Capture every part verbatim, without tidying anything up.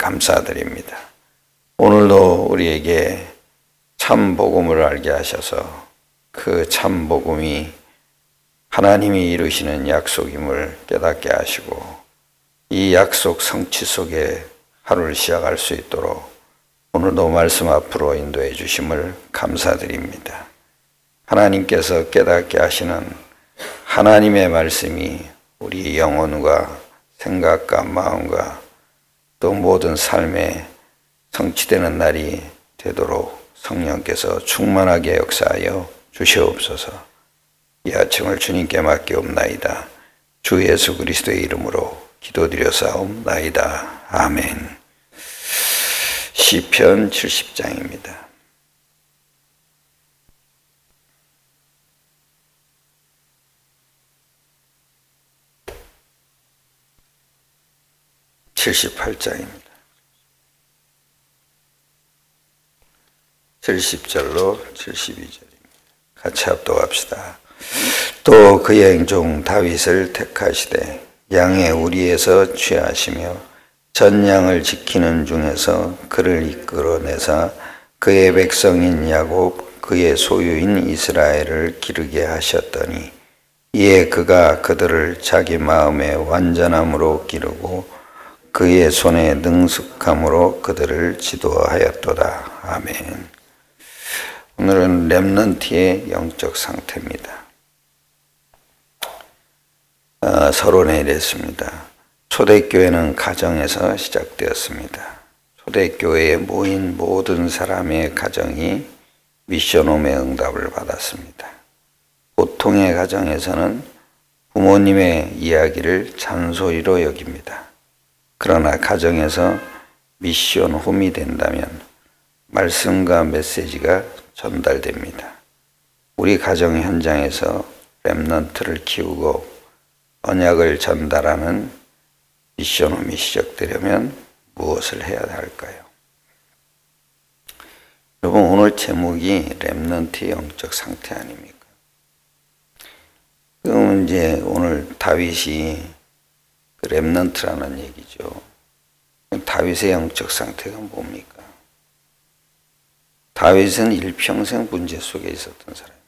감사드립니다. 오늘도 우리에게 참 복음을 알게 하셔서 그 참 복음이 하나님이 이루시는 약속임을 깨닫게 하시고 이 약속 성취 속에 하루를 시작할 수 있도록 오늘도 말씀 앞으로 인도해 주심을 감사드립니다. 하나님께서 깨닫게 하시는 하나님의 말씀이 우리 영혼과 생각과 마음과 또 모든 삶에 성취되는 날이 되도록 성령께서 충만하게 역사하여 주시옵소서. 이 아침을 주님께 맡기옵나이다. 주 예수 그리스도의 이름으로 기도드려사옵나이다. 아멘. 시편 칠십 장입니다. 칠십팔 장입니다. 칠십 절로 칠십이 절입니다. 같이 합독합시다. 또 그의 eng종 다윗을 택하시되 양의 우리에서 취하시며 전 양을 지키는 중에서 그를 이끌어내사 그의 백성인 야곱 그의 소유인 이스라엘을 기르게 하셨더니 이에 그가 그들을 자기 마음의 완전함으로 기르고 그의 손의 능숙함으로 그들을 지도하였도다. 아멘. 오늘은 렘넌트의 영적 상태입니다. 어, 서론에 이랬습니다. 초대교회는 가정에서 시작되었습니다. 초대교회에 모인 모든 사람의 가정이 미션홈의 응답을 받았습니다. 보통의 가정에서는 부모님의 이야기를 잔소리로 여깁니다. 그러나 가정에서 미션홈이 된다면 말씀과 메시지가 전달됩니다. 우리 가정 현장에서 렘넌트를 키우고 언약을 전달하는 미션홈이 시작되려면 무엇을 해야 할까요? 여러분, 오늘 제목이 렘넌트의 영적 상태 아닙니까? 그럼 이제 오늘 다윗이 그 렘넌트라는 얘기죠. 다윗의 영적 상태가 뭡니까? 다윗은 일평생 문제 속에 있었던 사람입니다.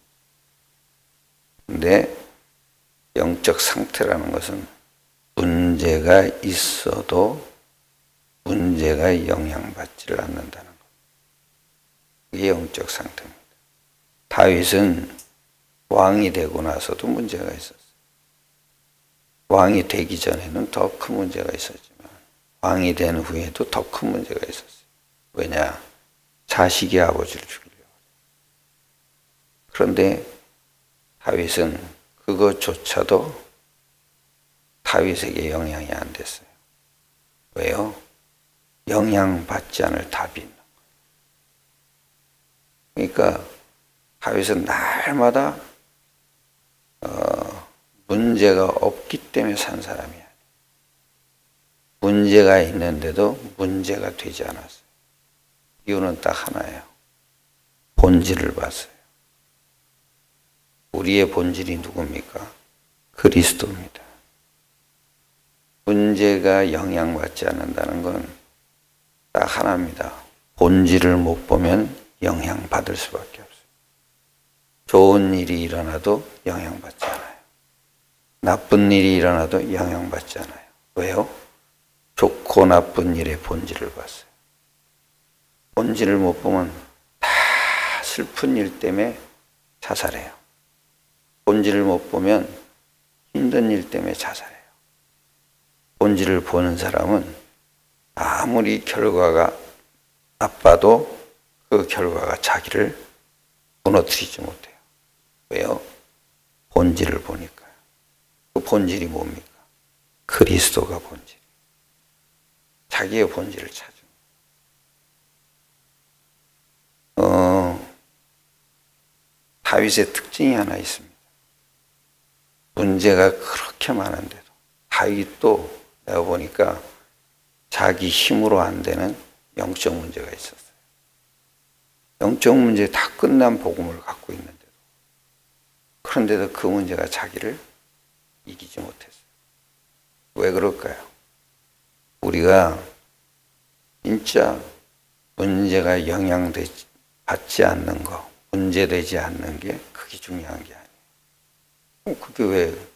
근데 영적 상태라는 것은 문제가 있어도 문제가 영향받지를 않는다는 것. 그게 영적 상태입니다. 다윗은 왕이 되고 나서도 문제가 있었어요. 왕이 되기 전에는 더 큰 문제가 있었지만 왕이 된 후에도 더 큰 문제가 있었어요. 왜냐? 자식이 아버지를 죽이려고. 그런데 다윗은 그것조차도 다윗에게 영향이 안 됐어요. 왜요? 영향받지 않을 답이 있는 거예요. 그러니까 다윗은 날마다 어, 문제가 없기 때문에 산 사람이야. 문제가 있는데도 문제가 되지 않았어요. 이유는 딱 하나예요. 본질을 봤어요. 우리의 본질이 누굽니까? 그리스도입니다. 문제가 영향받지 않는다는 건 딱 하나입니다. 본질을 못 보면 영향받을 수밖에 없어요. 좋은 일이 일어나도 영향받지 않아요. 나쁜 일이 일어나도 영향받지 않아요. 왜요? 좋고 나쁜 일의 본질을 봤어요. 본질을 못 보면 다 슬픈 일 때문에 자살해요. 본질을 못 보면 힘든 일 때문에 자살해요. 본질을 보는 사람은 아무리 결과가 나빠도 그 결과가 자기를 무너뜨리지 못해요. 왜요? 본질을 보니까요. 그 본질이 뭡니까? 그리스도가 본질. 자기의 본질을 찾은 어, 다윗의 특징이 하나 있습니다. 문제가 그렇게 많은데도 다윗도 내가 보니까 자기 힘으로 안 되는 영적 문제가 있었어요. 영적 문제 다 끝난 복음을 갖고 있는데도 그런데도 그 문제가 자기를 이기지 못했어요. 왜 그럴까요? 우리가 진짜 문제가 영향되지 받지 않는 거, 문제되지 않는 게 그게 중요한 게 아니에요. 그게 왜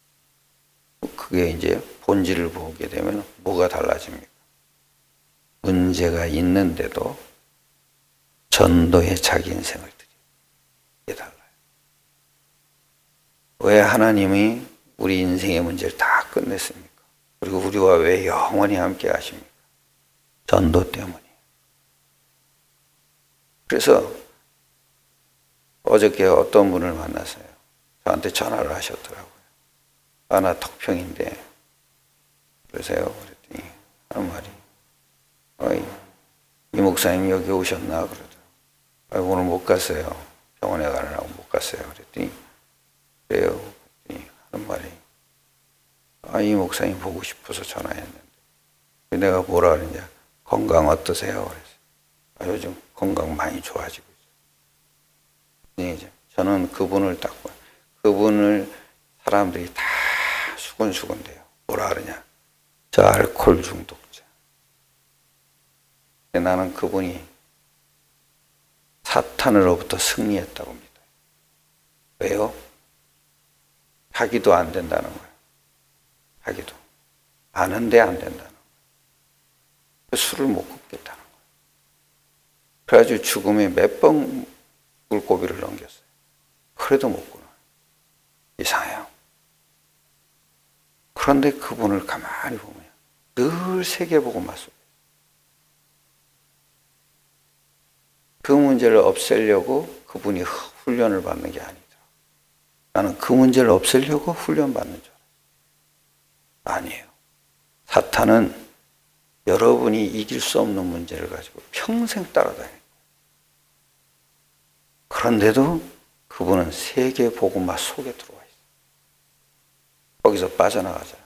그게 이제 본질을 보게 되면 뭐가 달라집니까? 문제가 있는데도 전도에 자기 인생을 드리고 이게 달라요. 왜 하나님이 우리 인생의 문제를 다 끝냈습니까? 그리고 우리와 왜 영원히 함께 하십니까? 전도 때문이에요. 그래서 어저께 어떤 분을 만났어요. 저한테 전화를 하셨더라고요. 아, 나 턱평인데 그러세요? 그랬더니 하는 말이 어이, 이 목사님 여기 오셨나? 그러더라고요. 아, 오늘 못 갔어요. 병원에 가느라고 못 갔어요. 그랬더니 그래요. 그랬더니 하는 말이 아, 이 목사님 보고 싶어서 전화했는데 내가 뭐라 그러냐 건강 어떠세요? 그래서 아, 요즘 건강 많이 좋아지고 있어요. 이제 저는 그분을 딱 그분을 사람들이 다 수근수근대요. 뭐라 그러냐 저 알코올 중독자. 나는 그분이 사탄으로부터 승리했다고 믿어요. 왜요? 자기도 안 된다는 거예요. 자기도 아는데 안 된다는 거예요. 술을 못 끊겠다는 거예요. 그래가지고 죽음에 몇 번 물고비를 넘겼어요. 그래도 못 끊어요. 이상해요. 그런데 그분을 가만히 보면 늘 세계복음만 쏘고 그 문제를 없애려고 그분이 훈련을 받는 게 아니더라고요. 나는 그 문제를 없애려고 훈련 받는 줄 알았어요. 아니에요. 사탄은 여러분이 이길 수 없는 문제를 가지고 평생 따라다녀요. 그런데도 그분은 세계 복음화 속에 들어와 있어요. 거기서 빠져나가잖아요.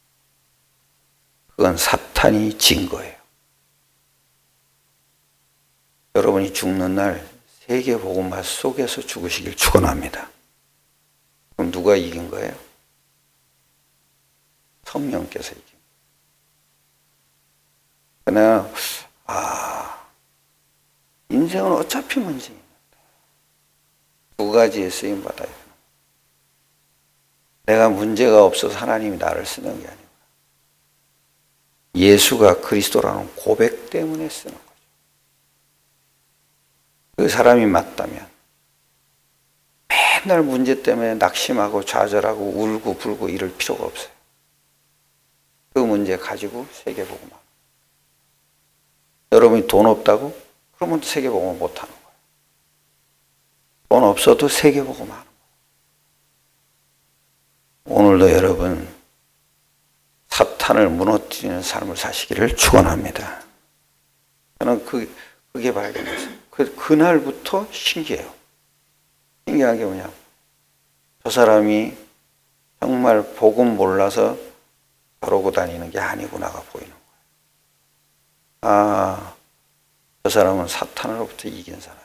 그건 사탄이 진 거예요. 여러분이 죽는 날 세계 복음화 속에서 죽으시길 축원합니다. 그럼 누가 이긴 거예요? 성령께서 이긴 거예요. 그냥 아 인생은 어차피 문제입니다. 두 가지에 쓰임 받아야 돼요. 내가 문제가 없어서 하나님이 나를 쓰는 게 아니고 예수가 그리스도라는 고백 때문에 쓰는 거예요. 그 사람이 맞다면 맨날 문제 때문에 낙심하고 좌절하고 울고 불고 이럴 필요가 없어요. 그 문제 가지고 세계복음화. 여러분이 돈 없다고? 그러면 세계복음화 못하는 거예요. 돈 없어도 세계복음화 하는 거예요. 오늘도 여러분 사탄을 무너뜨리는 삶을 사시기를 축원합니다. 저는 그, 그게 발견됐어요. 그, 그날부터 신기해요. 신기한 게 뭐냐. 저 사람이 정말 복음 몰라서 저러고 다니는 게 아니구나가 보이는 거예요. 아, 저 사람은 사탄으로부터 이긴 사람이에요.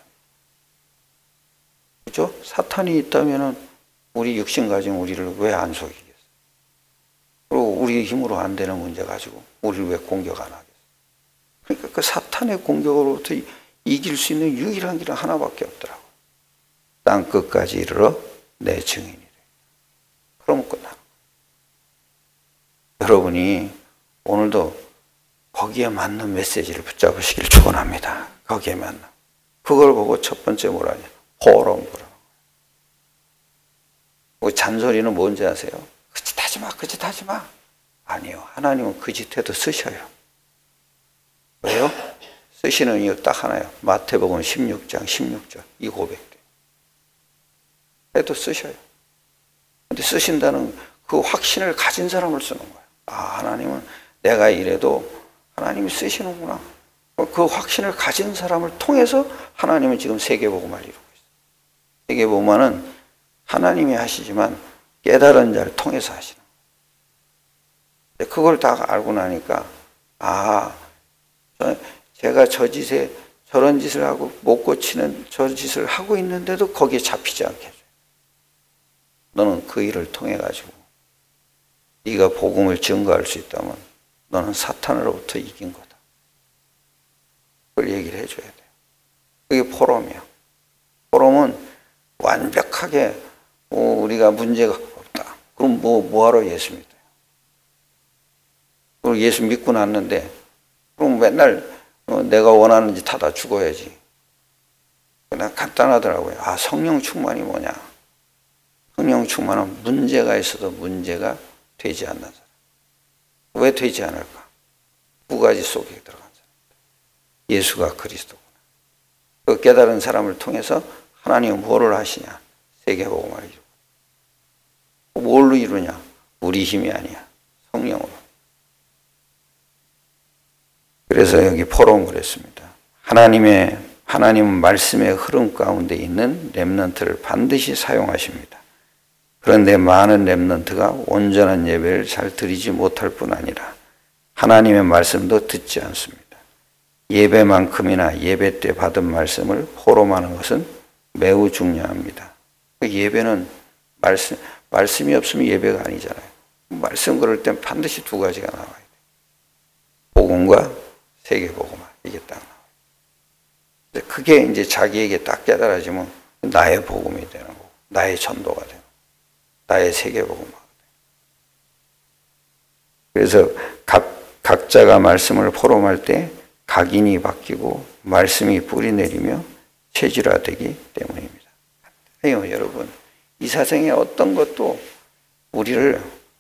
그죠? 사탄이 있다면 우리 육신 가진 우리를 왜 안 속이겠어요? 그리고 우리 힘으로 안 되는 문제 가지고 우리를 왜 공격 안 하겠어요? 그러니까 그 사탄의 공격으로부터 이길 수 있는 유일한 길은 하나밖에 없더라고요. 땅 끝까지 이르러 내 증인이래. 그러면 끝나는 거예요. 여러분이 오늘도 거기에 맞는 메시지를 붙잡으시길 축원합니다. 거기에 맞는. 그걸 보고 첫 번째 뭐라냐? 호롱 부르는 거예요. 잔소리는 뭔지 아세요? 그 짓 하지 마, 그 짓 하지 마. 아니요. 하나님은 그 짓 해도 쓰셔요. 왜요? 쓰시는 이유 딱 하나예요. 마태복음 십육 장 십육 절 이 고백대. 해도 쓰셔요. 근데 쓰신다는 그 확신을 가진 사람을 쓰는 거예요. 아, 하나님은 내가 이래도 하나님이 쓰시는구나. 그 확신을 가진 사람을 통해서 하나님은 지금 세계복음화를 이루고 있어요. 세계복음화는 하나님이 하시지만 깨달은 자를 통해서 하시는 거예요. 그걸 다 알고 나니까 아, 제가 저 짓에 저런 짓을 하고 못 고치는 저 짓을 하고 있는데도 거기에 잡히지 않게 해줘요. 너는 그 일을 통해 가지고 네가 복음을 증거할 수 있다면 너는 사탄으로부터 이긴 거다. 그걸 얘기를 해줘야 돼요. 그게 포럼이야. 포럼은 완벽하게 어, 우리가 문제가 없다. 그럼 뭐, 뭐하러 예수 믿어요? 그리고 예수 믿고 났는데 그럼 맨날 어, 내가 원하는 짓 하다 죽어야지. 그냥 간단하더라고요. 아, 성령 충만이 뭐냐? 성령 충만은 문제가 있어도 문제가 되지 않는 사람. 왜 되지 않을까? 두 가지 속에 들어간 사람. 예수가 그리스도구나. 그 깨달은 사람을 통해서 하나님은 뭐를 하시냐? 세계복음을 이루고. 뭘로 이루냐? 우리 힘이 아니야. 성령으로. 그래서 여기 포럼을 했습니다. 하나님의 하나님은 말씀의 흐름 가운데 있는 렘넌트를 반드시 사용하십니다. 그런데 많은 렘넌트가 온전한 예배를 잘 드리지 못할 뿐 아니라 하나님의 말씀도 듣지 않습니다. 예배만큼이나 예배 때 받은 말씀을 포럼하는 것은 매우 중요합니다. 예배는 말씀, 말씀이 없으면 예배가 아니잖아요. 말씀 그럴 땐 반드시 두 가지가 나와야 돼요. 복음과 세계복음화. 이게 딱 나와요. 그게 이제 자기에게 딱 깨달아지면 나의 복음이 되는 거고, 나의 전도가 되는 거고, 나의 세계복음화가 돼요. 그래서 각, 각자가 말씀을 포럼할 때 각인이 바뀌고 말씀이 뿌리 내리며 체질화되기 때문입니다. 아니요, 여러분. 이 세상에 어떤 것도 우리를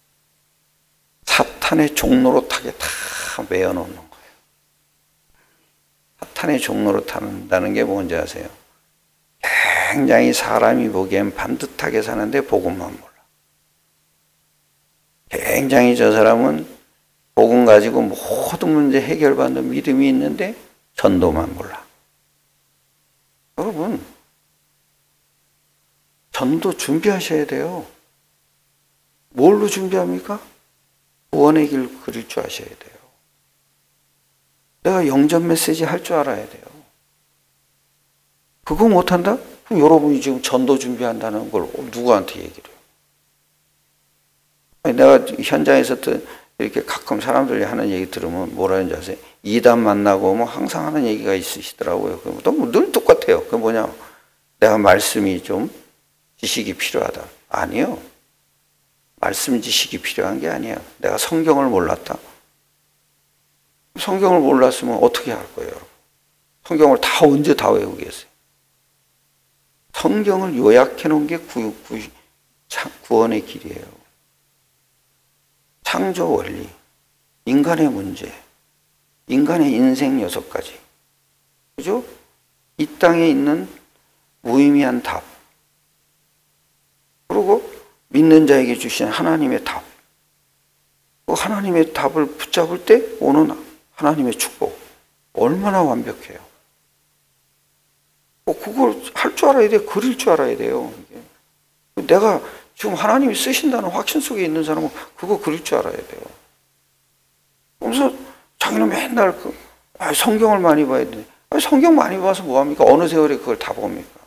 사탄의 종로로 타게 다 메어놓는 거예요. 사탄의 종로로 타는다는 게 뭔지 아세요? 굉장히 사람이 보기엔 반듯하게 사는데 복음만 몰라. 굉장히 저 사람은 복음 가지고 모든 문제 해결받는 믿음이 있는데 전도만 몰라. 여러분, 전도 준비하셔야 돼요. 뭘로 준비합니까? 구원의 길 그릴 줄 아셔야 돼요. 내가 영전 메시지 할 줄 알아야 돼요. 그거 못한다? 그럼 여러분이 지금 전도 준비한다는 걸 누구한테 얘기를 해요? 아니, 내가 현장에서 이렇게 가끔 사람들이 하는 얘기 들으면 뭐라 하는지 아세요? 이단 만나고 뭐 항상 하는 얘기가 있으시더라고요. 그럼 늘 똑같아요. 그게 뭐냐? 내가 말씀이 좀 지식이 필요하다. 아니요. 말씀 지식이 필요한 게 아니에요. 내가 성경을 몰랐다. 성경을 몰랐으면 어떻게 할 거예요, 여러분? 성경을 다 언제 다 외우겠어요? 성경을 요약해 놓은 게 구, 구, 구원의 길이에요. 창조 원리, 인간의 문제, 인간의 인생 여섯 가지. 그죠? 이 땅에 있는 무의미한 답. 그리고 믿는 자에게 주신 하나님의 답. 그 하나님의 답을 붙잡을 때 오는 하나님의 축복. 얼마나 완벽해요. 그걸 할 줄 알아야 돼요. 그릴 줄 알아야 돼요. 내가 지금 하나님이 쓰신다는 확신 속에 있는 사람은 그거 그릴 줄 알아야 돼요. 그래서 자기는 맨날 그, 아, 성경을 많이 봐야 돼. 아, 성경 많이 봐서 뭐합니까? 어느 세월에 그걸 다 봅니까?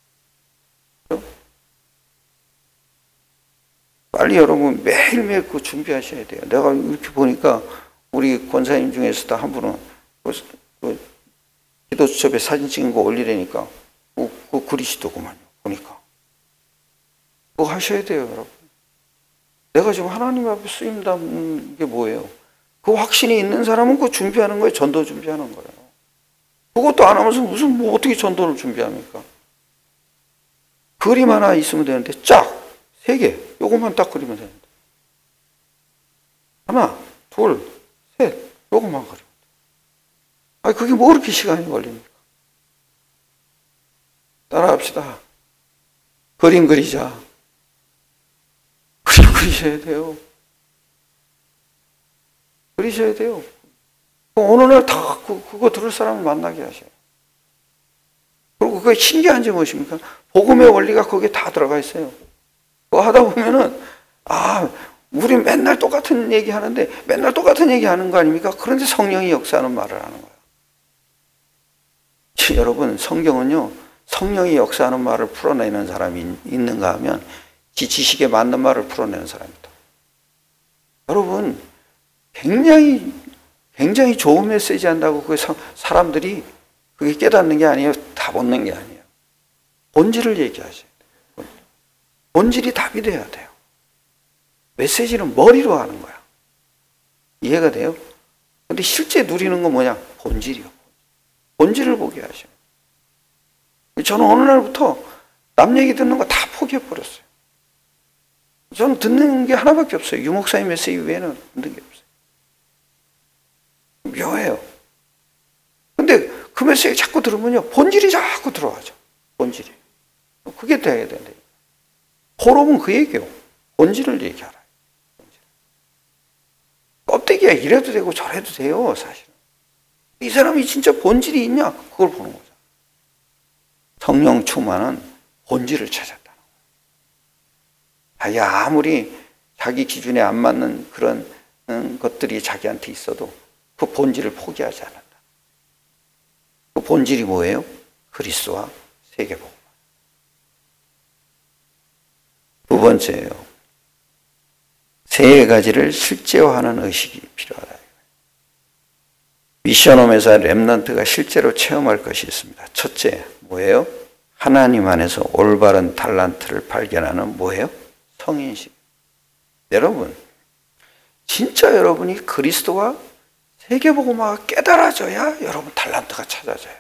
빨리 여러분 매일매일 그거 준비하셔야 돼요. 내가 이렇게 보니까 우리 권사님 중에서도 한 분은 그, 그 기도 수첩에 사진 찍은 거 올리라니까 그, 그 그리시더구만요. 보니까. 그거 하셔야 돼요, 여러분. 내가 지금 하나님 앞에 쓰임받는 게 뭐예요? 그 확신이 있는 사람은 그거 준비하는 거예요. 전도 준비하는 거예요. 그것도 안 하면서 무슨 뭐 어떻게 전도를 준비합니까? 그림 하나 있으면 되는데 쫙 세 개 요것만 딱 그리면 되는데 하나, 둘, 셋 요것만 그리면 돼. 아니 그게 뭐 그렇게 시간이 걸립니까? 따라합시다. 그림 그리자. 그림 그리셔야 돼요. 그리셔야 돼요. 어느 날 다 그거 들을 사람을 만나게 하셔요. 그리고 그게 신기한지 무엇입니까? 복음의 원리가 거기에 다 들어가 있어요. 그거 하다 보면은, 아, 우리 맨날 똑같은 얘기 하는데, 맨날 똑같은 얘기 하는 거 아닙니까? 그런데 성령이 역사하는 말을 하는 거예요. 여러분, 성경은요, 성령이 역사하는 말을 풀어내는 사람이 있는가 하면, 지 지식에 맞는 말을 풀어내는 사람이다. 여러분, 굉장히, 굉장히 좋은 메시지 한다고 그 사람들이 그게 깨닫는 게 아니에요. 답 얻는 게 아니에요. 본질을 얘기하셔야 돼요. 본질이 답이 돼야 돼요. 메시지는 머리로 하는 거야. 이해가 돼요? 근데 실제 누리는 건 뭐냐? 본질이요. 본질을 보게 하셔요. 저는 어느 날부터 남 얘기 듣는 거 다 포기해버렸어요. 저는 듣는 게 하나밖에 없어요. 유목사님 메시지 외에는 듣는 게 없어요. 묘해요. 근데 그 메시지 자꾸 들으면요, 본질이 자꾸 들어가죠. 본질이. 그게 돼야 된다. 호흡은 그 얘기요. 본질을 얘기하라. 본질. 껍데기야 이래도 되고 저래도 돼요, 사실은. 이 사람이 진짜 본질이 있냐? 그걸 보는 거죠. 성령 충만은 본질을 찾았다는 거예요. 야, 아무리 자기 기준에 안 맞는 그런 음, 것들이 자기한테 있어도 그 본질을 포기하지 않는다. 그 본질이 뭐예요? 그리스도와 세계복음. 두 번째예요. 세 가지를 실제화하는 의식이 필요하다. 미션홈에서 렘넌트가 실제로 체험할 것이 있습니다. 첫째, 뭐예요? 하나님 안에서 올바른 달란트를 발견하는 뭐예요? 성인식. 여러분, 진짜 여러분이 그리스도와 세계복음화가 깨달아져야 여러분 달란트가 찾아져요.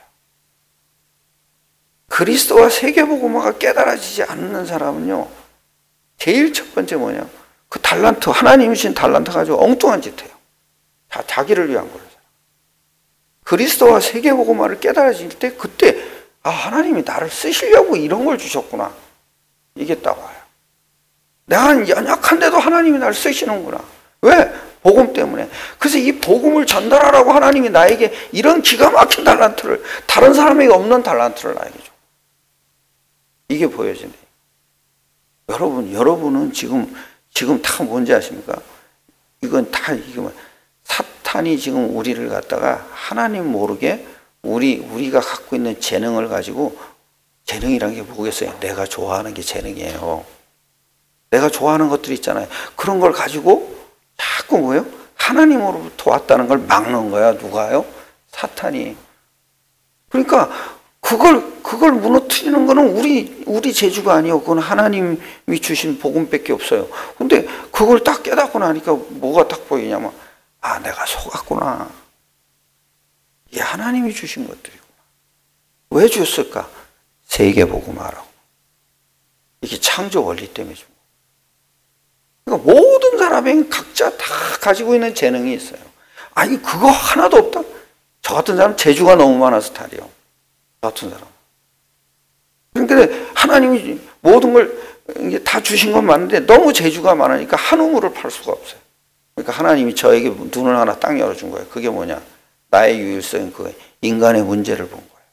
그리스도와 세계복음화가 깨달아지지 않는 사람은요, 제일 첫 번째 뭐냐? 그 달란트, 하나님이 주신 달란트 가지고 엉뚱한 짓 해요. 다 자기를 위한 걸로. 그리스도와 세계복음화를 깨달아질 때 그때 아, 하나님이 나를 쓰시려고 이런 걸 주셨구나. 이게 딱 와요. 내가 연약한데도 하나님이 나를 쓰시는구나. 왜? 복음 때문에. 그래서 이 복음을 전달하라고 하나님이 나에게 이런 기가 막힌 달란트를, 다른 사람에게 없는 달란트를 나에게 줘. 이게 보여지네. 여러분, 여러분은 지금, 지금 다 뭔지 아십니까? 이건 다, 이게 뭐, 사탄이 지금 우리를 갖다가 하나님 모르게 우리, 우리가 갖고 있는 재능을 가지고, 재능이라는 게 뭐겠어요? 내가 좋아하는 게 재능이에요. 내가 좋아하는 것들이 있잖아요. 그런 걸 가지고 자꾸 뭐예요? 하나님으로부터 왔다는 걸 막는 거야. 누가요? 사탄이. 그러니까 그걸, 그걸 무너뜨리는 거는 우리, 우리 재주가 아니에요. 그건 하나님이 주신 복음밖에 없어요. 근데 그걸 딱 깨닫고 나니까 뭐가 딱 보이냐면, 아, 내가 속았구나. 이게 하나님이 주신 것들이구나. 왜 주셨을까? 세계복음화라고. 이게 창조 원리 때문에 준 거예요. 그러니까 모든 사람에게 각자 다 가지고 있는 재능이 있어요. 아니, 그거 하나도 없다? 저 같은 사람 재주가 너무 많아서 탈이요. 저 같은 사람. 그러니까 하나님이 모든 걸 이제 다 주신 건 맞는데 너무 재주가 많으니까 한 우물을 팔 수가 없어요. 그러니까 하나님이 저에게 눈을 하나 딱 열어준 거예요. 그게 뭐냐? 나의 유일성인 그 인간의 문제를 본 거예요.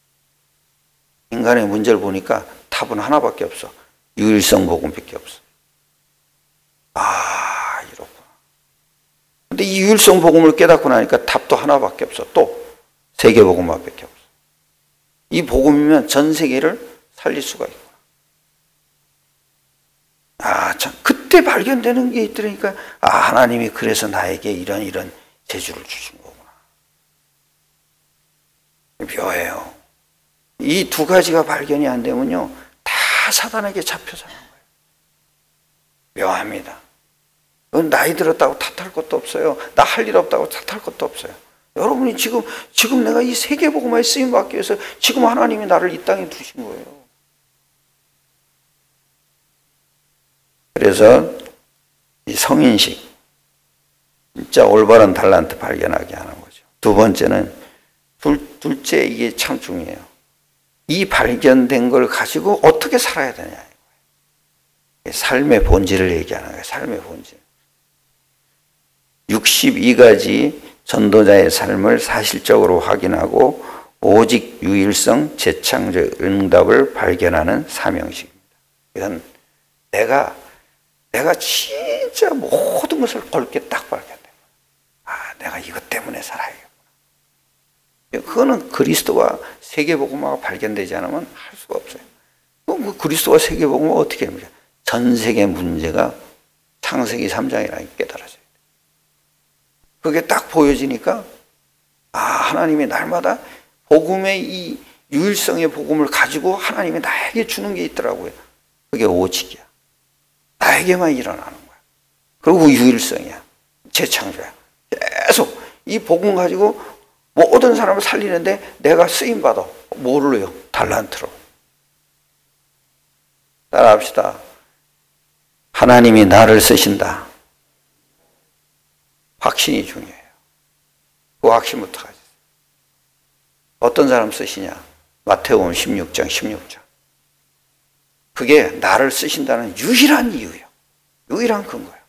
인간의 문제를 보니까 답은 하나밖에 없어. 유일성 복음밖에 없어. 아, 이렇구나. 근데 이 유일성 복음을 깨닫고 나니까 답도 하나밖에 없어. 또 세계복음화밖에 없어. 이 복음이면 전 세계를 살릴 수가 있구나. 아, 참 그때 발견되는 게 있더라니까. 아, 하나님이 그래서 나에게 이런 이런 재주를 주신 거구나. 묘해요. 이 두 가지가 발견이 안 되면요, 다 사단에게 잡혀 사는 거예요. 묘합니다. 나이 들었다고 탓할 것도 없어요. 나 할 일 없다고 탓할 것도 없어요. 여러분이 지금, 지금 내가 이 세계복음화에 쓰임받기 위해서 지금 하나님이 나를 이 땅에 두신 거예요. 그래서 이 성인식, 진짜 올바른 달란트 발견하게 하는 거죠. 두 번째는, 둘, 둘째 이게 참 중요해요. 이 발견된 걸 가지고 어떻게 살아야 되냐. 삶의 본질을 얘기하는 거예요. 삶의 본질. 육십이 가지 전도자의 삶을 사실적으로 확인하고 오직 유일성 재창조 응답을 발견하는 사명식입니다. 이건 내가 내가 진짜 모든 것을 걸게 딱 발견돼. 아, 내가 이것 때문에 살아야겠구나. 그거는 그리스도와 세계복음화가 발견되지 않으면 할 수가 없어요. 그 그리스도와 세계복음화 어떻게 합니까? 전 세계 문제가 창세기 삼 장이라는 게 깨달아져요. 그게 딱 보여지니까, 아, 하나님이 날마다 복음의 이 유일성의 복음을 가지고 하나님이 나에게 주는 게 있더라고요. 그게 오직이야. 나에게만 일어나는 거야. 그리고 유일성이야. 재창조야. 계속 이 복음 가지고 모든 사람을 살리는데 내가 쓰임받아. 뭘로요? 달란트로. 따라합시다. 하나님이 나를 쓰신다. 확신이 중요해요. 그 확신부터 가지세요. 어떤 사람 쓰시냐? 마태복음 십육 장 십육 절. 그게 나를 쓰신다는 유일한 이유예요. 유일한 근거예요.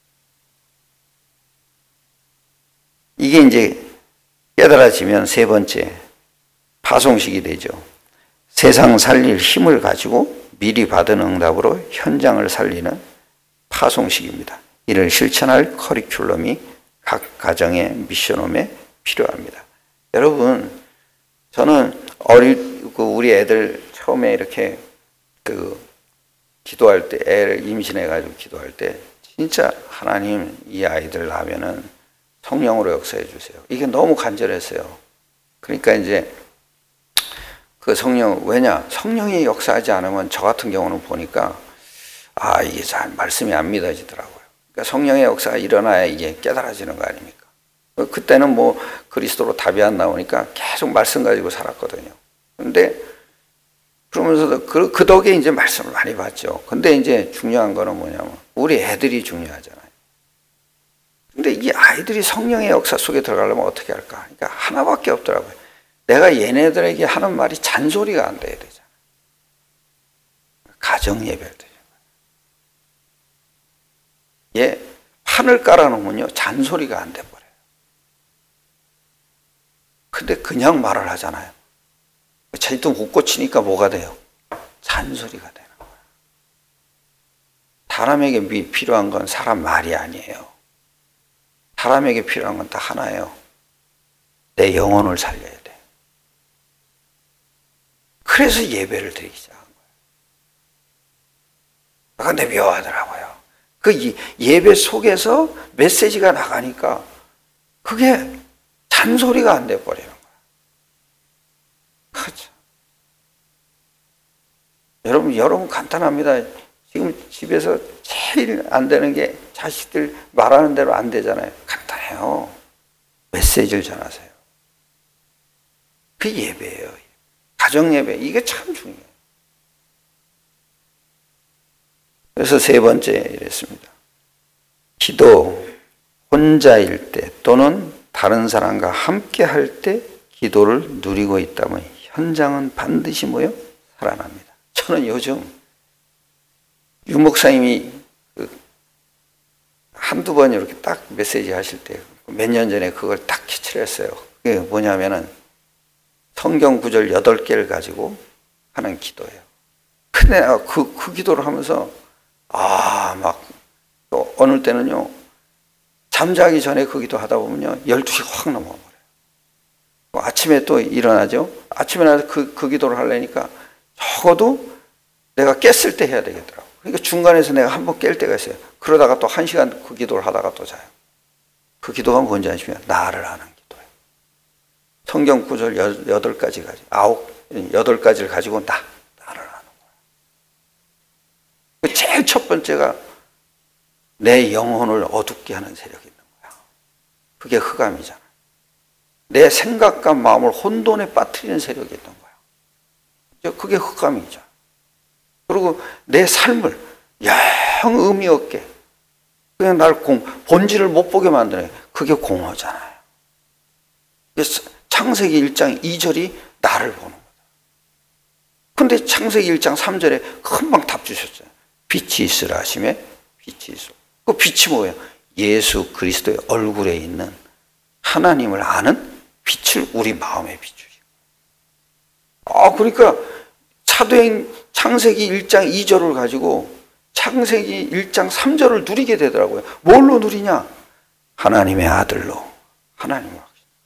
이게 이제 깨달아지면 세 번째 파송식이 되죠. 세상 살릴 힘을 가지고 미리 받은 응답으로 현장을 살리는 파송식입니다. 이를 실천할 커리큘럼이 각 가정의 미션홈에 필요합니다. 여러분, 저는 어릴 우리 애들 처음에 이렇게 그 기도할 때, 애를 임신해가지고 기도할 때 진짜 하나님 이 아이들 낳으면은 성령으로 역사해 주세요. 이게 너무 간절했어요. 그러니까 이제 그 성령, 왜냐? 성령이 역사하지 않으면 저 같은 경우는 보니까 아, 이게 잘 말씀이 안 믿어지더라고요. 그러니까 성령의 역사가 일어나야 이게 깨달아지는 거 아닙니까? 그때는 뭐 그리스도로 답이 안 나오니까 계속 말씀 가지고 살았거든요. 근데 그러면서도 그, 그 덕에 이제 말씀을 많이 받죠. 근데 이제 중요한 거는 뭐냐면 우리 애들이 중요하잖아요. 근데 이 아이들이 성령의 역사 속에 들어가려면 어떻게 할까? 그러니까 하나밖에 없더라고요. 내가 얘네들에게 하는 말이 잔소리가 안 돼야 되잖아요. 가정 예배를 드리는 거예요. 얘 판을 깔아놓으면요 잔소리가 안 돼버려요. 근데 그냥 말을 하잖아요. 자기도 못 고치니까 뭐가 돼요? 잔소리가 되는 거예요. 사람에게 필요한 건 사람 말이 아니에요. 사람에게 필요한 건 딱 하나예요. 내 영혼을 살려야 돼. 그래서 예배를 드리기 시작한 거예요. 근데 묘하더라고요. 그 예배 속에서 메시지가 나가니까 그게 잔소리가 안 돼버리는 거예요. 그렇죠. 여러분, 여러분 간단합니다. 지금 집에서 제일 안 되는 게 자식들 말하는 대로 안 되잖아요. 간단해요. 메시지를 전하세요. 그 예배예요. 가정 예배. 이게 참 중요해요. 그래서 세 번째 이랬습니다. 기도 혼자일 때 또는 다른 사람과 함께 할 때 기도를 누리고 있다면 현장은 반드시 뭐요? 살아납니다. 저는 요즘 유 목사님이 그 한두 번 이렇게 딱 메시지 하실 때 몇 년 전에 그걸 딱 캐치를 했어요. 그게 뭐냐면은 성경 구절 여덟 개를 가지고 하는 기도예요. 근데 내가 그, 그 기도를 하면서 아, 막 또 어느 때는요 잠자기 전에 그 기도 하다 보면요 열두 시가 확 넘어버려요. 아침에 또 일어나죠. 아침에 나서 그, 그 기도를 하려니까 적어도 내가 깼을 때 해야 되겠더라고. 그러니까 중간에서 내가 한번 깰 때가 있어요. 그러다가 또 한 시간 그 기도를 하다가 또 자요. 그 기도가 뭔지 아시면 나를 아는 기도예요. 성경 구절 여덟 가지 가지 아홉 여덟 가지를 가지고 나 나를 아는 거야. 제일 첫 번째가 내 영혼을 어둡게 하는 세력이 있는 거야. 그게 흑암이잖아. 내 생각과 마음을 혼돈에 빠뜨리는 세력이 있는 거야. 그게 흑암이죠. 그리고 내 삶을 영 의미 없게 그냥 날 공, 본질을 못 보게 만드는 그게 공허잖아요. 창세기 일 장 이 절이 나를 보는 거다. 근데 창세기 일 장 삼 절에 금방 답 주셨잖아요. 빛이 있으라 하시매 빛이 있어. 그 빛이 뭐예요? 예수 그리스도의 얼굴에 있는 하나님을 아는 빛을 우리 마음에 비추죠. 아, 그러니까 사도행 창세기 일 장 이 절을 가지고 창세기 일 장 삼 절을 누리게 되더라고요. 뭘로 누리냐? 하나님의 아들로, 하나님을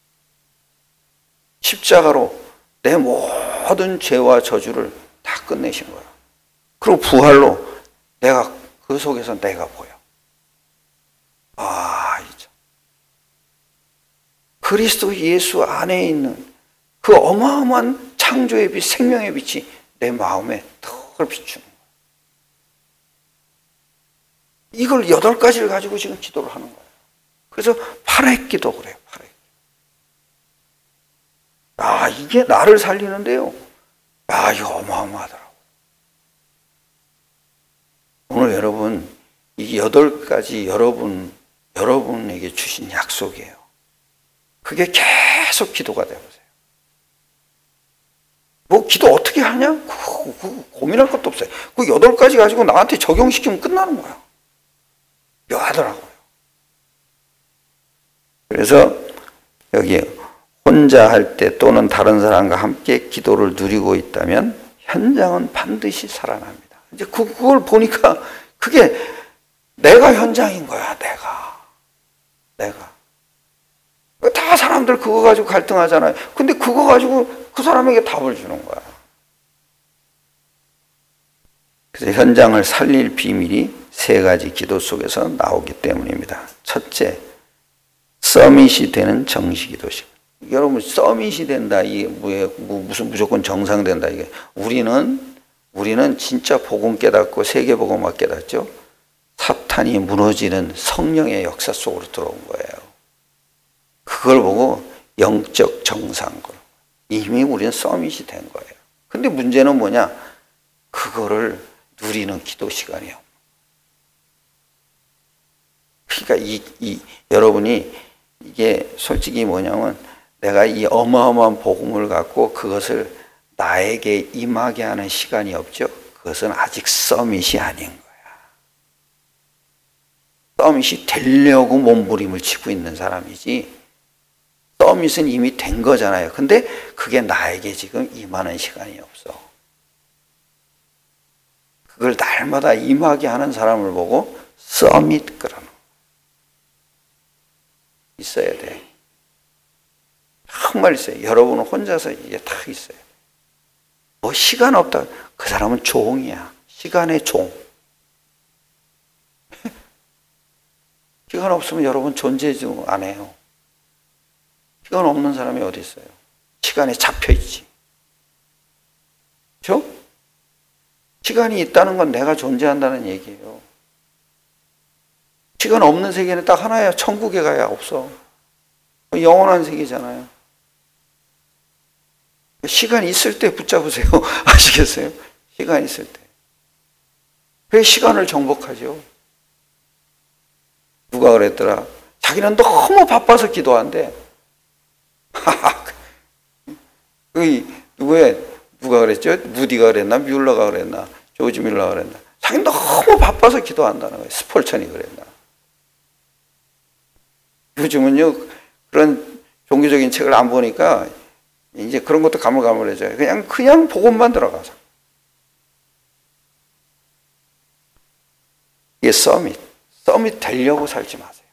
십자가로 내 모든 죄와 저주를 다 끝내신 거야. 그리고 부활로 내가 그 속에서 내가 보여. 아, 이제 그리스도 예수 안에 있는 그 그 어마어마한 창조의 빛, 생명의 빛이 내 마음에 더 비추는 거예요. 이걸 여덟 가지를 가지고 지금 기도를 하는 거예요. 그래서 팔획 기도 그래요. 팔획. 아, 이게 나를 살리는데요. 아, 이거 어마어마하더라고요. 오늘 여러분, 이 여덟 가지 여러분, 여러분에게 주신 약속이에요. 그게 계속 기도가 되어보세요. 뭐 기도 어떻게 하냐? 그, 그, 고민할 것도 없어요. 그 여덟 가지 가지고 나한테 적용시키면 끝나는 거야. 묘하더라고요. 그래서 여기 혼자 할 때 또는 다른 사람과 함께 기도를 누리고 있다면 현장은 반드시 살아납니다. 이제 그걸 보니까 그게 내가 현장인 거야. 내가. 내가. 다 사람들 그거 가지고 갈등하잖아요. 근데 그거 가지고 그 사람에게 답을 주는 거야. 그래서 현장을 살릴 비밀이 세 가지 기도 속에서 나오기 때문입니다. 첫째, 서밋이 되는 정식기도식. 여러분, 서밋이 된다. 이게 무슨 무조건 정상된다. 이게 우리는 우리는 진짜 복음 깨닫고 세계 복음만 깨닫죠. 사탄이 무너지는 성령의 역사 속으로 들어온 거예요. 그걸 보고 영적 정상으로 이미 우리는 서밋이 된 거예요. 근데 문제는 뭐냐? 그거를 누리는 기도 시간이에요. 그러니까 이, 이 여러분이 이게 솔직히 뭐냐면 내가 이 어마어마한 복음을 갖고 그것을 나에게 임하게 하는 시간이 없죠. 그것은 아직 서밋이 아닌 거야. 서밋이 되려고 몸부림을 치고 있는 사람이지 서밋은 이미 된 거잖아요. 근데 그게 나에게 지금 임하는 시간이 없어. 그걸 날마다 임하게 하는 사람을 보고 서밋 그러는 거야. 있어야 돼. 정말 있어요. 여러분은 혼자서 이게 다 있어요. 뭐 시간 없다. 그 사람은 종이야. 시간의 종. 시간 없으면 여러분 존재도 안 해요. 시간 없는 사람이 어디 있어요? 시간에 잡혀 있지. 그렇죠? 시간이 있다는 건 내가 존재한다는 얘기예요. 시간 없는 세계는 딱 하나야. 천국에 가야 없어. 영원한 세계잖아요. 시간 있을 때 붙잡으세요. 아시겠어요? 시간 있을 때. 왜 시간을 정복하죠? 누가 그랬더라? 자기는 너무 바빠서 기도한대. 그 누구야? 누가 그랬죠? 무디가 그랬나? 뮬러가 그랬나? 조지 뮬러가 그랬나? 자기는 너무 바빠서 기도한다는 거예요. 스폴천이 그랬나? 요즘은요 그런 종교적인 책을 안 보니까 이제 그런 것도 가물가물해져요. 그냥 그냥 복음만 들어가서. 이게 서밋. 서밋 되려고 살지 마세요.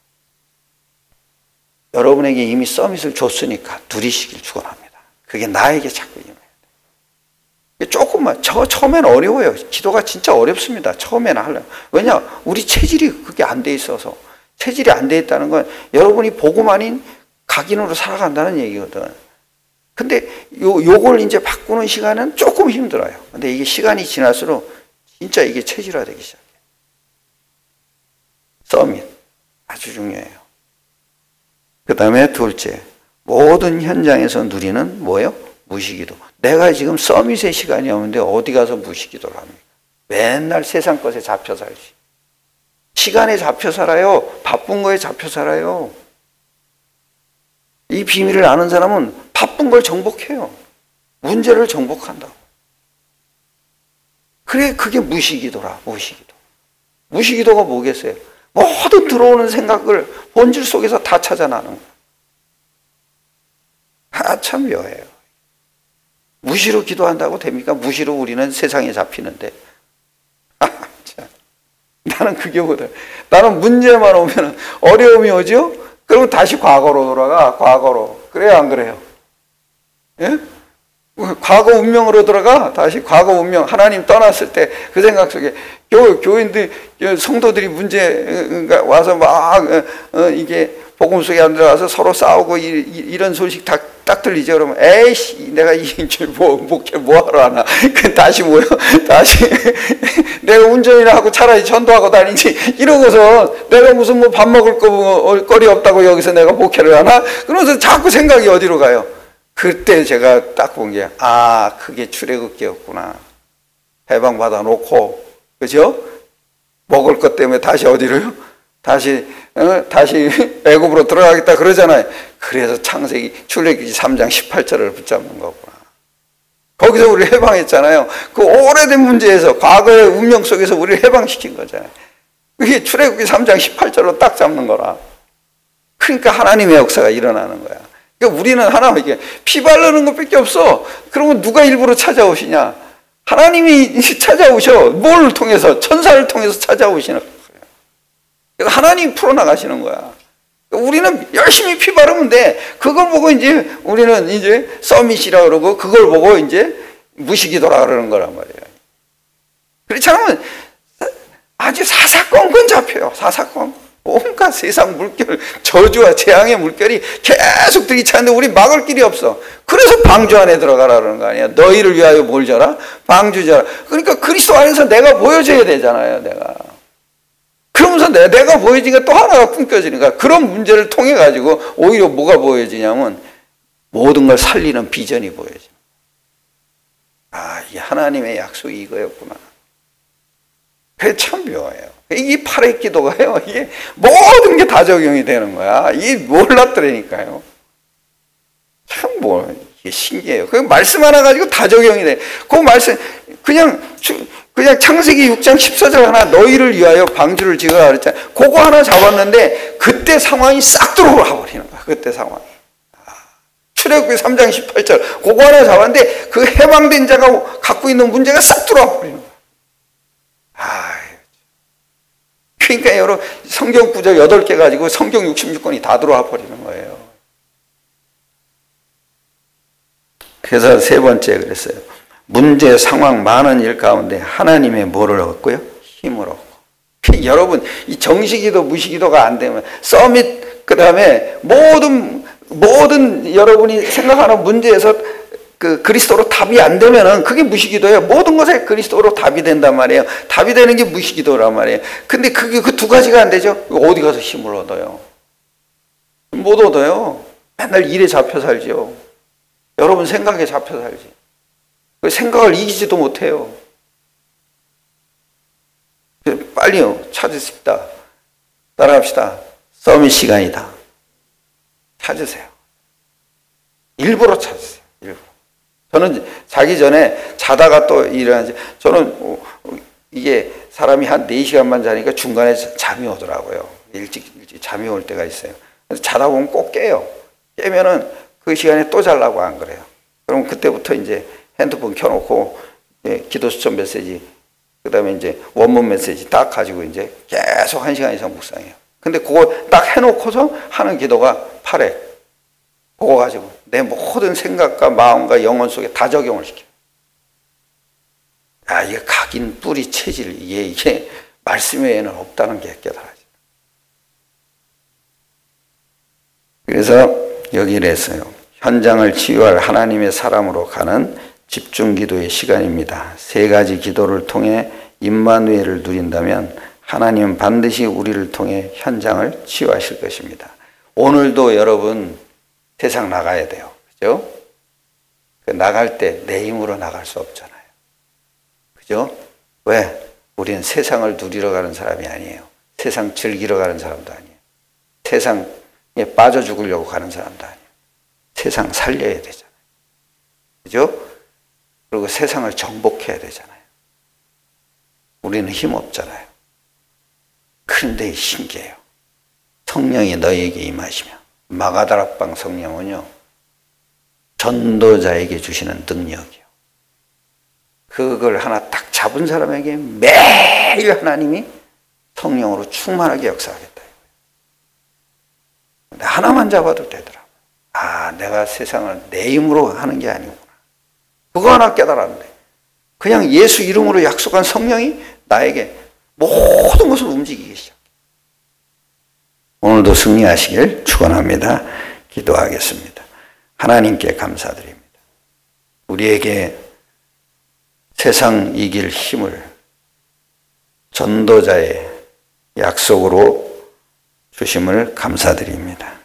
여러분에게 이미 서밋을 줬으니까 누리시길 축원합니다. 그게 나에게 자꾸 임해야 돼요. 조금만. 저 처음엔 어려워요. 기도가 진짜 어렵습니다. 처음에는 하려면. 왜냐? 우리 체질이 그게 안 돼 있어서. 체질이 안 돼 있다는 건 여러분이 복음 아닌 각인으로 살아간다는 얘기거든. 근데 요, 요걸 이제 바꾸는 시간은 조금 힘들어요. 근데 이게 시간이 지날수록 진짜 이게 체질화되기 시작해요. 서밋. 아주 중요해요. 그 다음에 둘째. 모든 현장에서 누리는 뭐예요? 무시기도. 내가 지금 서밋의 시간이 없는데 어디 가서 무시기도를 합니까? 맨날 세상 것에 잡혀 살지. 시간에 잡혀 살아요. 바쁜 거에 잡혀 살아요. 이 비밀을 아는 사람은 바쁜 걸 정복해요. 문제를 정복한다고. 그래, 그게 무시기도라. 무시기도. 무시기도가 뭐겠어요? 모든 들어오는 생각을 본질 속에서 다 찾아나는 거예요. 아, 참 묘해요. 무시로 기도한다고 됩니까? 무시로 우리는 세상에 잡히는데. 아, 참. 나는 그게 뭐다. 나는 문제만 오면 어려움이 오죠? 그러면 다시 과거로 돌아가. 과거로. 그래요, 안 그래요? 예? 과거 운명으로 들어가. 다시 과거 운명. 하나님 떠났을 때 그 생각 속에 교, 교인들, 성도들이 문제가 와서 막 어, 이게 복음 속에 안 들어가서 서로 싸우고 이, 이런 소식 다 딱 들리죠. 그러면 에이씨 내가 이길 뭐 목회 뭐하러 하나. 그 다시 뭐요? 다시 내가 운전이나 하고 차라리 전도하고 다니지 이러고서 내가 무슨 뭐 밥 먹을 거 거리 없다고 여기서 내가 목회를 하나? 그러면서 자꾸 생각이 어디로 가요? 그때 제가 딱 본 게 아 그게 출애굽기였구나. 해방 받아 놓고 그죠? 먹을 것 때문에 다시 어디로요? 다시 어? 다시 애굽으로 들어가겠다 그러잖아요. 그래서 창세기 출애굽기 삼 장 십팔 절을 붙잡는 거구나. 거기서 우리를 해방했잖아요. 그 오래된 문제에서 과거의 운명 속에서 우리를 해방시킨 거잖아요. 그게 출애굽기 삼 장 십팔 절로 딱 잡는 거라. 그러니까 하나님의 역사가 일어나는 거야. 그러니까 우리는 하나님께 피 바르는 것밖에 없어. 그러면 누가 일부러 찾아오시냐? 하나님이 찾아오셔. 뭘 통해서? 천사를 통해서 찾아오시는 거예요. 하나님이 풀어나가시는 거야. 우리는 열심히 피 바르면 돼. 그걸 보고 이제 우리는 이제 서밋이라 그러고 그걸 보고 이제 무시기도라 그러는 거란 말이에요. 그렇지 않으면 아주 사사건건 잡혀요. 사사건건. 온갖 세상 물결, 저주와 재앙의 물결이 계속 들이차는데 우리 막을 길이 없어. 그래서 방주 안에 들어가라 그러는 거 아니야. 너희를 위하여 뭘 져라? 방주져라. 그러니까 그리스도 안에서 내가 보여줘야 되잖아요. 내가. 그러면서 내, 내가 보여지니까 또 하나가 끊겨지니까 그런 문제를 통해 가지고 오히려 뭐가 보여지냐면 모든 걸 살리는 비전이 보여져. 아, 이 하나님의 약속이 이거였구나. 그게 참 묘해요. 이 팔의 기도가요, 이게 모든 게 다 적용이 되는 거야. 이게 몰랐더라니까요. 참 뭐, 이게 신기해요. 그 말씀 하나 가지고 다 적용이 돼. 그 말씀, 그냥, 그냥 창세기 육 장 십사 절 하나 너희를 위하여 방주를 지으라 그랬잖아요. 그거 하나 잡았는데, 그때 상황이 싹 들어와 버리는 거야. 그때 상황이. 출애굽기 삼 장 십팔 절, 그거 하나 잡았는데, 그 해방된 자가 갖고 있는 문제가 싹 들어와 버리는 거야. 아, 그러니까 여러분 성경 구절 여덟 개 가지고 성경 육십육 권이 다 들어와 버리는 거예요. 그래서 세 번째 그랬어요. 문제, 상황, 많은 일 가운데 하나님의 뭐를 얻고요? 힘을 얻고. 여러분 이 정시기도 무시기도가 안 되면 서밋 그 다음에 모든 모든 여러분이 생각하는 문제에서 그 그리스도로 답이 안 되면은 그게 무시기도예요. 모든 것에 그리스도로 답이 된단 말이에요. 답이 되는 게 무시기도란 말이에요. 근데 그게 그 두 가지가 안 되죠. 어디 가서 힘을 얻어요? 못 얻어요. 맨날 일에 잡혀 살죠. 여러분 생각에 잡혀 살지. 그 생각을 이기지도 못해요. 빨리요 찾으십시다. 따라합시다. 서밋 시간이다. 찾으세요. 일부러 찾으세요. 일부러. 저는 자기 전에 자다가 또 일어나지. 저는 이게 사람이 한 네 시간만 자니까 중간에 잠이 오더라고요. 일찍, 일찍 잠이 올 때가 있어요. 그래서 자다 보면 꼭 깨요. 깨면은 그 시간에 또 자려고 안 그래요. 그럼 그때부터 이제 핸드폰 켜놓고 예, 기도 수첩 메시지, 그 다음에 이제 원문 메시지 딱 가지고 이제 계속 한 시간 이상 묵상해요. 근데 그거 딱 해놓고서 하는 기도가 팔에 그거 가지고 내 모든 생각과 마음과 영혼 속에 다 적용을 시켜요. 아, 이게 각인, 뿌리, 체질, 이게, 이게 말씀 외에는 없다는 게 깨달아져요. 그래서 여기 이랬어요. 현장을 치유할 하나님의 사람으로 가는 집중 기도의 시간입니다. 세 가지 기도를 통해 임마누엘을 누린다면 하나님은 반드시 우리를 통해 현장을 치유하실 것입니다. 오늘도 여러분 세상 나가야 돼요. 그죠? 나갈 때 내 힘으로 나갈 수 없잖아요. 그죠? 왜? 우리는 세상을 누리러 가는 사람이 아니에요. 세상 즐기러 가는 사람도 아니에요. 세상에 빠져 죽으려고 가는 사람도 아니에요. 세상 살려야 되잖아요. 그죠? 그리고 세상을 정복해야 되잖아요. 우리는 힘 없잖아요. 그런데 신기해요. 성령이 너희에게 임하시면, 마가다락방 성령은요, 전도자에게 주시는 능력이요. 그걸 하나 딱 잡은 사람에게 매일 하나님이 성령으로 충만하게 역사하겠다. 근데 하나만 잡아도 되더라고요. 아, 내가 세상을 내 힘으로 하는 게 아니구나. 그거 하나 깨달았는데, 그냥 예수 이름으로 약속한 성령이 나에게 모든 것을 움직이기 시작해요. 오늘도 승리하시길 축원합니다. 기도하겠습니다. 하나님께 감사드립니다. 우리에게 세상 이길 힘을 전도자의 약속으로 주심을 감사드립니다.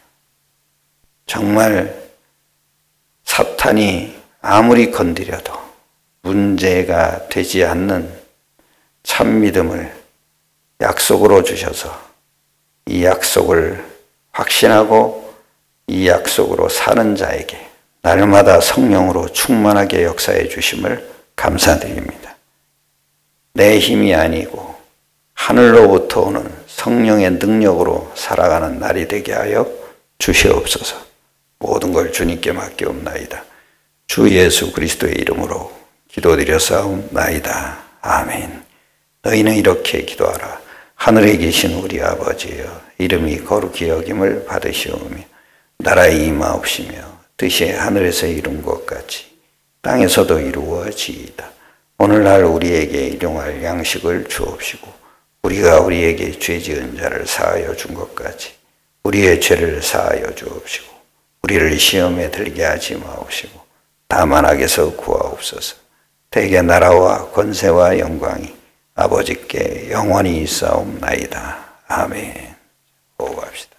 정말 사탄이 아무리 건드려도 문제가 되지 않는 참 믿음을 약속으로 주셔서 이 약속을 확신하고 이 약속으로 사는 자에게 날마다 성령으로 충만하게 역사해 주심을 감사드립니다. 내 힘이 아니고 하늘로부터 오는 성령의 능력으로 살아가는 날이 되게 하여 주시옵소서. 모든 걸 주님께 맡기옵나이다. 주 예수 그리스도의 이름으로 기도드렸사옵나이다. 아멘. 너희는 이렇게 기도하라. 하늘에 계신 우리 아버지여, 이름이 거룩히 여김을 받으시오며 나라의 임하옵시며 뜻이 하늘에서 이룬 것 같이 땅에서도 이루어지이다. 오늘날 우리에게 일용할 양식을 주옵시고 우리가 우리에게 죄 지은 자를 사하여 준 것 같이 우리의 죄를 사하여 주옵시고 우리를 시험에 들게 하지 마옵시고 다만 악에서 구하옵소서. 대개 나라와 권세와 영광이 아버지께 영원히 있사옵나이다. 아멘. 호흡합시다.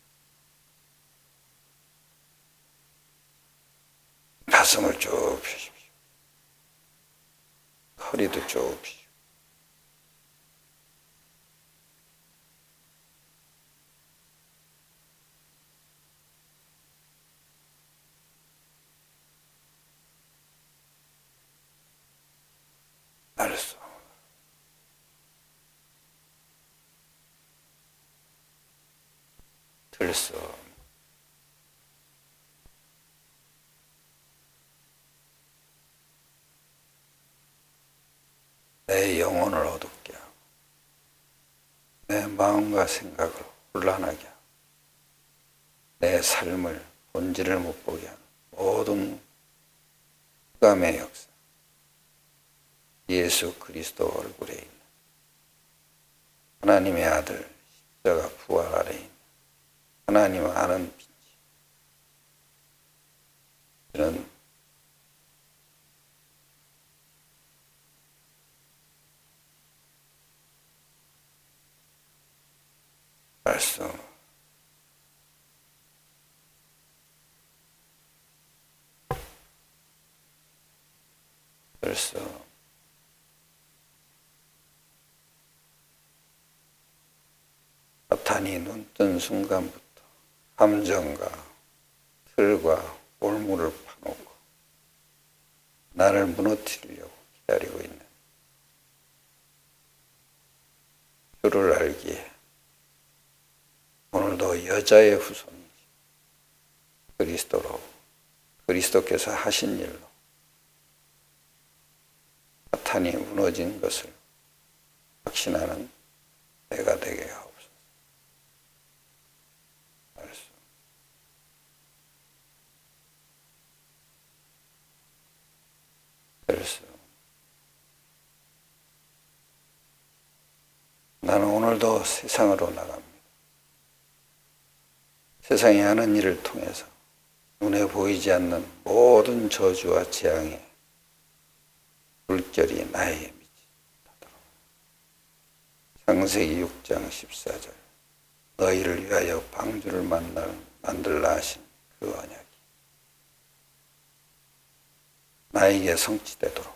가슴을 쭉 펴십시오. 허리도 쭉 펴십시오. 알았어. 들었어. 내 영혼을 어둡게 하고 내 마음과 생각을 혼란하게 하고 내 삶을 본질을 못 보게 하는 모든 흑암의 역사, 예수 그리스도 얼굴에 있는 하나님의 아들 십자가 부활 아래 있는 하나님 아는 빛이 이런 말씀 벌써 사탄이 눈뜬 순간부터 함정과 틀과 올무를 파놓고 나를 무너뜨리려고 기다리고 있는 주를 알기에 오늘도 여자의 후손이지 그리스도로 그리스도께서 하신 일로 사탄이 무너진 것을 확신하는 내가 되게 하옵소서. 말씀. 그래서 나는 오늘도 세상으로 나갑니다. 세상이 하는 일을 통해서 눈에 보이지 않는 모든 저주와 재앙의 물결이 나에게 미치도록. 창세기 육 장 십사 절 너희를 위하여 방주를 만들라 하신 그 언약이 나에게 성취되도록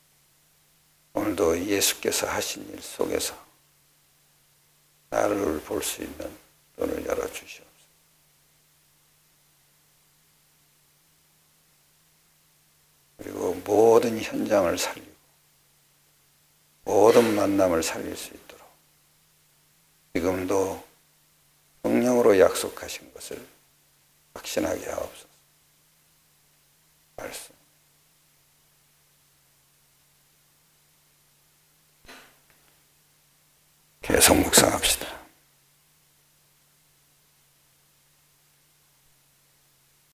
오늘도 예수께서 하신 일 속에서 나를 볼 수 있는 눈을 열어주시옵소서. 그리고 모든 현장을 살리고 모든 만남을 살릴 수 있도록 지금도 성령으로 약속하신 것을 확신하게 하옵소서. 말씀. 계속 묵상합시다.